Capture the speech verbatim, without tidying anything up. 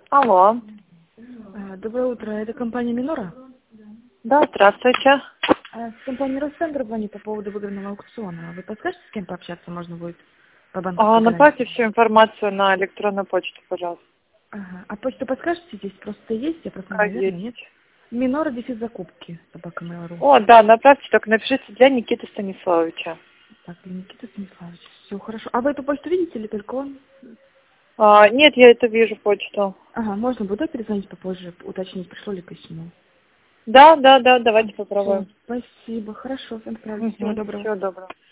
Алло. А, Доброе утро, это компания Минора? Да, здравствуйте. А, С компании Росцентр звонит по поводу выигранного аукциона. Вы подскажете, с кем пообщаться можно будет по А, банковской направьте гарантии? всю информацию на электронную почту, пожалуйста. Ага. А почту подскажете? Здесь просто есть, я просто, А, наверное, есть. нет. Минора дефис закупки, собака Mail.ru. О, да, направьте, только напишите для Никиты Станиславовича. Так, для Никиты Станиславовича. Все хорошо. А вы эту почту видите или только он? А, нет, я это вижу почту. Ага, можно будет перезвонить попозже, уточнить, пришло ли письмо. Да, да, да, давайте Все, попробуем. спасибо, хорошо, отправлю. Всего Угу. доброго. Всего доброго.